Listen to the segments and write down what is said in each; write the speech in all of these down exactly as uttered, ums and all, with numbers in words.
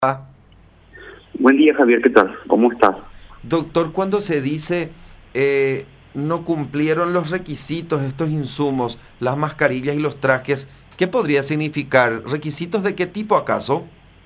Ah, Buen día, Javier, ¿qué tal? ¿Cómo estás? doctor, cuando se dice eh, no cumplieron los requisitos estos insumos, las mascarillas y los trajes, ¿qué podría significar? ¿Requisitos de qué tipo acaso?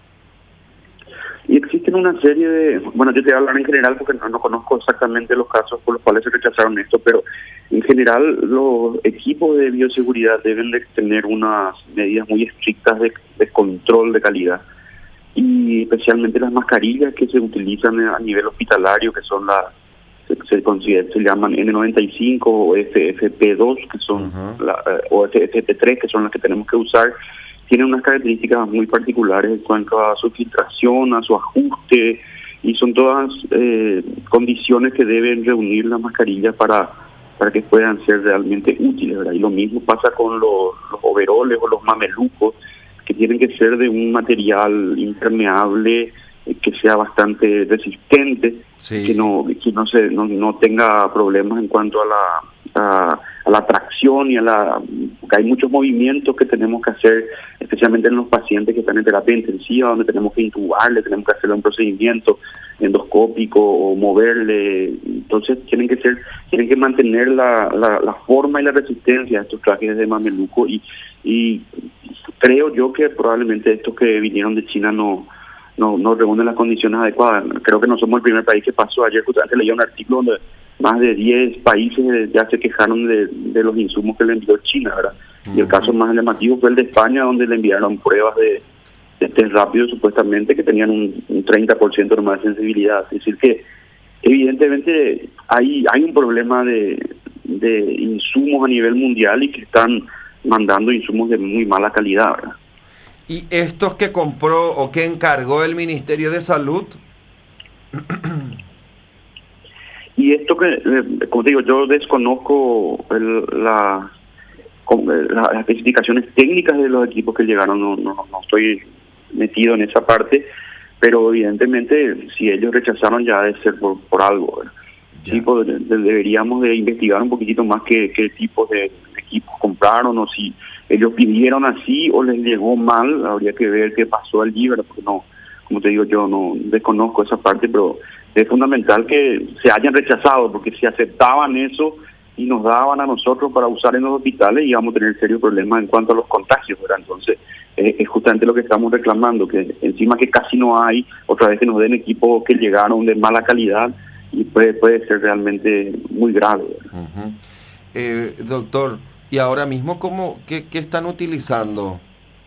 Y existen una serie de, bueno, yo te voy a hablar en general porque no, no conozco exactamente los casos por los cuales se rechazaron esto, pero en general los equipos de bioseguridad deben de tener unas medidas muy estrictas de, de control de calidad, y especialmente las mascarillas que se utilizan a nivel hospitalario, que son las, se, se, considera, se llaman N noventa y cinco o F F P dos, que son Ujú. la, eh, o F F P tres, que son las que tenemos que usar. Tienen unas características muy particulares en cuanto a su filtración, a su ajuste, y son todas eh, condiciones que deben reunir las mascarillas para para que puedan ser realmente útiles, ¿verdad? Y lo mismo pasa con los, los overoles o los mamelucos, que tienen que ser de un material impermeable, eh, que sea bastante resistente, que Sí. no que no se no, no tenga problemas en cuanto a la a, a la tracción y a la, porque hay muchos movimientos que tenemos que hacer, especialmente en los pacientes que están en terapia intensiva, donde tenemos que intubarle, tenemos que hacerle un procedimiento endoscópico o moverle. Entonces tienen que ser tienen que mantener la, la, la forma y la resistencia de estos trajes de mameluco, y y creo yo que probablemente estos que vinieron de China no no no reúnen las condiciones adecuadas. Creo que no somos el primer país que pasó. Ayer justamente leí un artículo donde más de diez países ya se quejaron de, de los insumos que le envió China, ¿verdad? Y el caso Ujú. más llamativo fue el de España, donde le enviaron pruebas de, de test rápido, supuestamente, que tenían un, un treinta por ciento más de sensibilidad. Es decir, que evidentemente hay hay un problema de, de insumos a nivel mundial, y que están mandando insumos de muy mala calidad, ¿verdad? ¿Y estos que compró o que encargó el Ministerio de Salud? Y esto que, eh, como te digo, yo desconozco el, la, con- eh, la- las especificaciones técnicas de los equipos que llegaron, no, no, no estoy metido en esa parte, pero evidentemente si ellos rechazaron ya debe ser por, por algo, ¿verdad? Sí, Ya. pues, de- de- deberíamos de investigar un poquitito más qué, qué tipos de equipos compraron, o si ellos pidieron así o les llegó mal. Habría que ver qué pasó allí, ¿verdad? Porque no, como te digo, yo no desconozco esa parte, pero es fundamental que se hayan rechazado, porque si aceptaban eso y nos daban a nosotros para usar en los hospitales, íbamos a tener serios problemas en cuanto a los contagios, ¿verdad? Entonces, eh, es justamente lo que estamos reclamando, que encima que casi no hay, otra vez que nos den equipos que llegaron de mala calidad, y puede, puede ser realmente muy grave, ¿verdad? Ujú. Eh, doctor, ¿y ahora mismo cómo, qué, qué están utilizando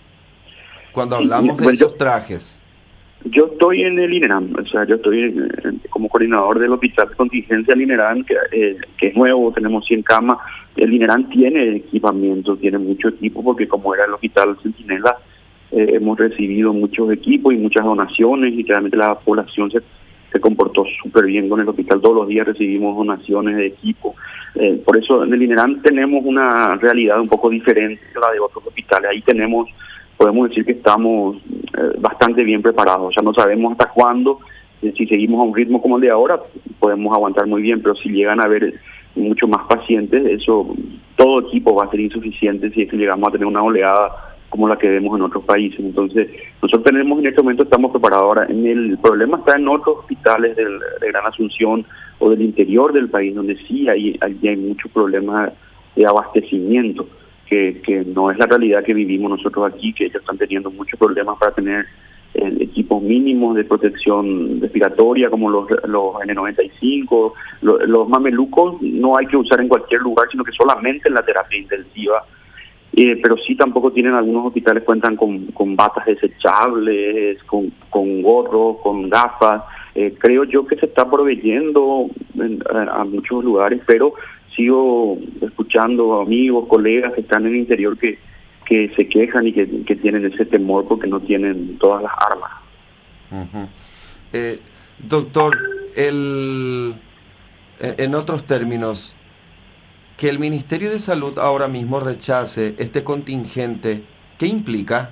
cuando Sí, y, hablamos de bueno, yo, esos trajes? yo estoy en el INERAM, o sea, yo estoy en- en- como coordinador del Hospital de Contingencia del INERAM, que, eh, que es nuevo, tenemos cien camas. El INERAM tiene equipamiento, tiene mucho equipo, porque como era el Hospital Centinela, eh, hemos recibido muchos equipos y muchas donaciones, y realmente la población se, se comportó súper bien con el hospital. Todos los días recibimos donaciones de equipo. Eh, por eso en el INERAM tenemos una realidad un poco diferente a la de otros hospitales. Ahí tenemos, podemos decir que estamos eh, bastante bien preparados. Ya no sabemos hasta cuándo, eh, si seguimos a un ritmo como el de ahora, podemos aguantar muy bien, pero si llegan a haber mucho más pacientes, eso, todo equipo va a ser insuficiente si es que llegamos a tener una oleada como la que vemos en otros países. Entonces, nosotros tenemos, en este momento estamos preparados. Ahora, en el problema está en otros hospitales del, de Gran Asunción o del interior del país, donde sí hay, hay, hay muchos problemas de abastecimiento, que, que no es la realidad que vivimos nosotros aquí, que ellos están teniendo muchos problemas para tener eh, equipos mínimos de protección respiratoria, como los, los N noventa y cinco. Los, los mamelucos no hay que usar en cualquier lugar, sino que solamente en la terapia intensiva. Eh, pero sí, tampoco tienen, algunos hospitales cuentan con, con batas desechables, con, con gorros, con gafas. Eh, creo yo que se está proveyendo en- a, a muchos lugares, pero sigo escuchando amigos, colegas que están en el interior, que, que se quejan y que, que tienen ese temor porque no tienen todas las armas. Ujú. Eh, doctor, el, en en otros términos, que el Ministerio de Salud ahora mismo rechace este contingente, ¿qué implica?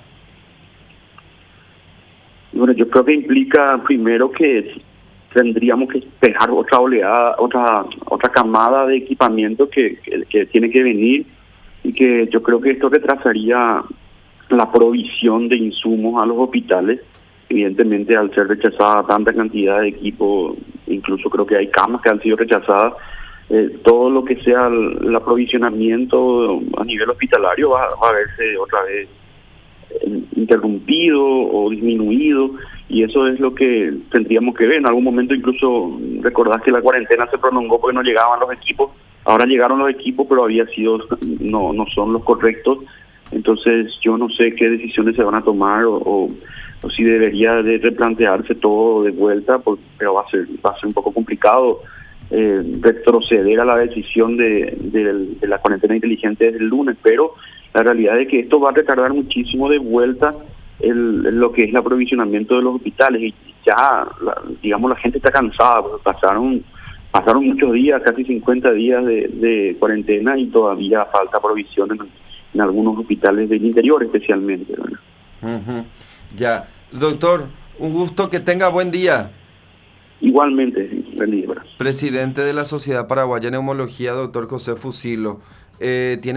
Bueno, yo creo que implica primero que tendríamos que esperar otra oleada, otra otra camada de equipamiento que, que, que tiene que venir, y que yo creo que esto retrasaría la provisión de insumos a los hospitales, evidentemente al ser rechazada tanta cantidad de equipos, incluso creo que hay camas que han sido rechazadas, eh, todo lo que sea el, el aprovisionamiento a nivel hospitalario va, va a verse otra vez eh, interrumpido o disminuido, y eso es lo que tendríamos que ver. En algún momento incluso recordás que la cuarentena se prolongó porque no llegaban los equipos. Ahora llegaron los equipos, pero había sido no no son los correctos. Entonces yo no sé qué decisiones se van a tomar o, o, o si debería de replantearse todo de vuelta, porque, pero va a ser va a ser un poco complicado eh, retroceder a la decisión de, de, de la cuarentena inteligente desde el lunes. Pero la realidad es que esto va a retardar muchísimo de vuelta el, lo que es el aprovisionamiento de los hospitales, y ya la, digamos la gente está cansada, porque pasaron pasaron muchos días, casi cincuenta días de, de cuarentena, y todavía falta provisión en, en algunos hospitales del interior especialmente, ¿verdad? Uh-huh. Ya, doctor, un gusto, que tenga buen día. Igualmente, buen día. Presidente de la Sociedad Paraguaya de Neumología, doctor José Fusilo. Eh, tiene